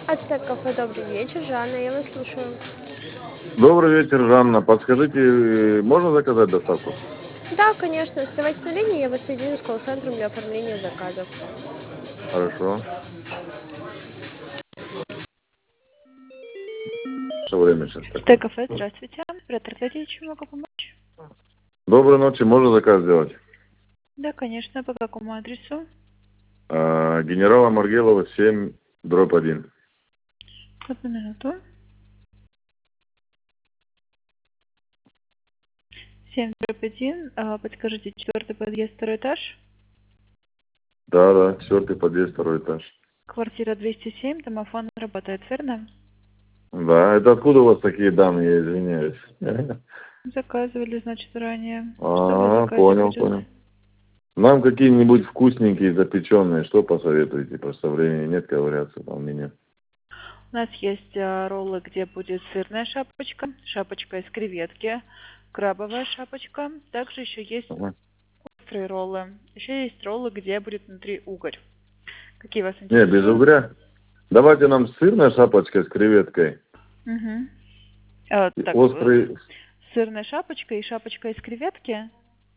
Ацтек кафе, добрый вечер. Жанна, я вас слушаю. Добрый вечер, Жанна. Подскажите, можно заказать доставку? Да, конечно, оставайтесь на линии, я вас соединю с колл-центром для оформления заказов. Хорошо. Что время сейчас такое? Т-кафе, здравствуйте. Оператор Владимир, чем могу помочь? Доброй ночи, можно заказ сделать? Да, конечно. По какому адресу? Генерала Маргелова, 7/1. Одну минуту. 7/1. Подскажите, 4-й подъезд, 2-й этаж? Да, 4-й подъезд, 2-й этаж. Квартира 207, домофон работает, верно? Да, это откуда у вас такие данные, я извиняюсь. Заказывали, значит, ранее. Что в заказе Понял, будет? понял. Нам какие-нибудь вкусненькие, запеченные, что посоветуете? Просто времени нет ковыряться там в меню. У нас есть роллы, где будет сырная шапочка, шапочка из креветки, крабовая шапочка. Также еще есть Ага. острые роллы. Еще есть роллы, где будет внутри угорь. Какие вас Не, без интересуют? угря. Давайте нам сырная шапочка с креветкой. Угу. И острый, Сырная шапочка и шапочка из креветки.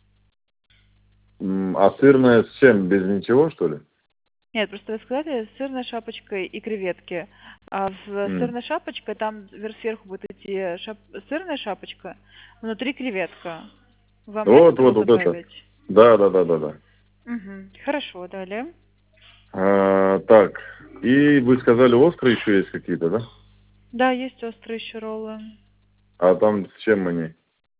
а сырная с чем? Без ничего, что ли? Нет, просто вы сказали сырная шапочка и креветки. А в сырной шапочке там сверху будет идти сырная шапочка, внутри креветка. Вам Вот это это. добавить? Да. Угу. Хорошо, далее. Так, и вы сказали, острые еще есть какие-то, да? Да, есть острые еще роллы. А там с чем они?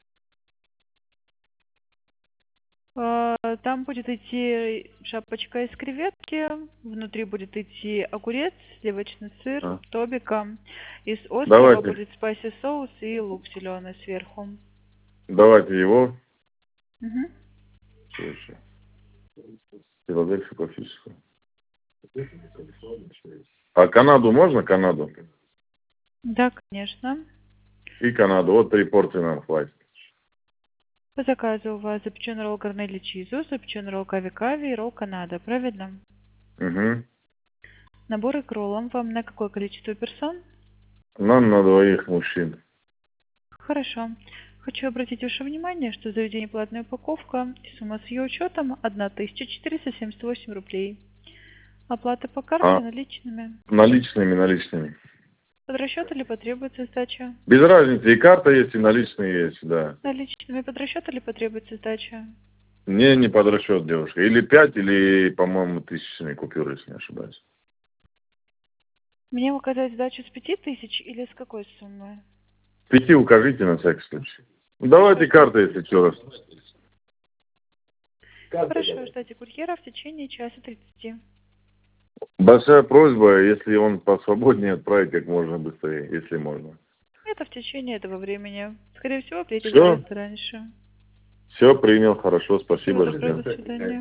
Там будет идти шапочка из креветки, внутри будет идти огурец, сливочный сыр, А, тобика. Из острова Давайте, будет спайси соус и лук зеленый сверху. давайте его. Мгм. Что еще? Филадельфию классическую. А Канаду можно? Канаду? Да, конечно. И Канаду. Вот 3 порции нам хватит. По заказу у вас запеченный ролл гарнелли чизу, запеченный ролл кави-кави и ролл канада, правильно? Угу. Наборы к роллам вам на какое количество персон? Нам на 2 мужчин. Хорошо. Хочу обратить ваше внимание, что заведение платная упаковка и сумма с ее учетом 1478 рублей. Оплата по карте А наличными. наличными. Под расчет или потребуется сдача? Без разницы, и карта есть, и наличные есть, да. Наличными под расчет или потребуется сдача? Не под расчет, девушка. Или 5, или, по-моему, тысячные купюры, если не ошибаюсь. Мне указать сдачу с 5000 или с какой суммы? 5 укажите на всякий случай. Давайте карты, если что раз. Хорошо, ждите курьера в течение часа 30. Большая просьба, если он посвободнее, отправить как можно быстрее, если можно. Это в течение этого времени. Скорее всего, приедет Все? гораздо раньше. Все принял, хорошо, Всего спасибо, доброго, ждем. до свидания.